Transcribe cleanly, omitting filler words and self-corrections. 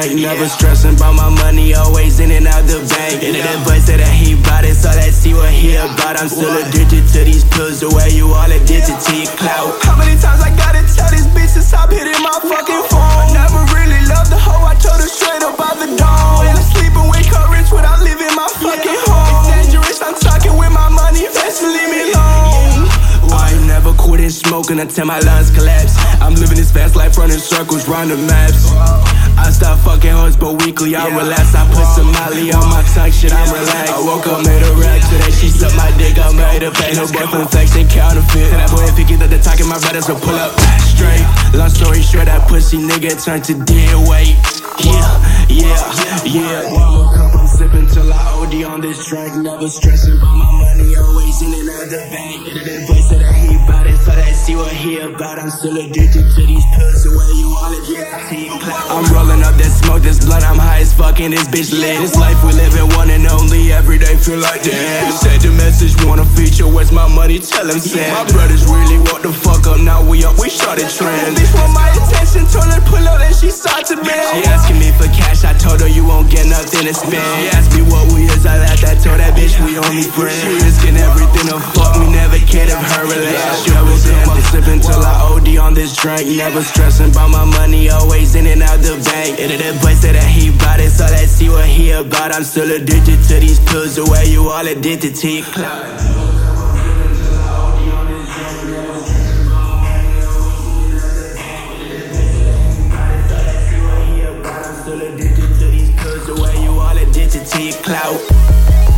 drink, never stressing about my money, always in and out the bank. And that boy said that he bought it, so let's see what he about. I'm still addicted to these pills, the way you all addicted to your clout. How many times I gotta tell this bitch to stop hitting my fucking phone? I never really loved the hoe, I told her straight up out the dome. And I sleep and wake up rich without leaving my fucking home. It's dangerous, I'm talking with my money, best leave me alone. I ain't never quitting smoking until my lungs collapse. I'm living this fast life, running circles, round the maps. I stop fucking hoes, but weekly I relax. I put some Molly on my tongue, shit, I'm relaxed. I woke up, made a rack today, she sucked my dick, I'm ready to pay. No boyfriend flex and counterfeit. And that boy, if he get the talking, my brothers will pull up straight. Long story short, that pussy nigga turned to dead weight. I'm sipping till I OD on this drink. Never stressing about my money, always in and out the bank. That boy said that he bout it, so let's see what he about. I'm still addicted to these pills, the way you all addicted to your clout. I'm rolling up that smoke, this blunt, I'm high as fuck and this bitch lit. This life we live in, one and only, every day feel like damn. Send the message, wanna feature, where's my money? Tell him Sam. My brothers really want the fuck up, now we up, we started trend. Bitch want my attention, told her pull up and she start to bend. She asking me for cash, I told her you won't get nothing to spend. She asked me what we is, I laughed, I told that bitch we only friends. She risking everything to fuck me, never cared if her relationship was in. I'm sipping till I OD on this drink. Never stressing about my money, always in and out the bank. And that boy said that he bought it, so let's see what he about. I'm still addicted to these pills, the way you all addicted to your clout. Still addicted to these pills, the way you all addicted to your clout.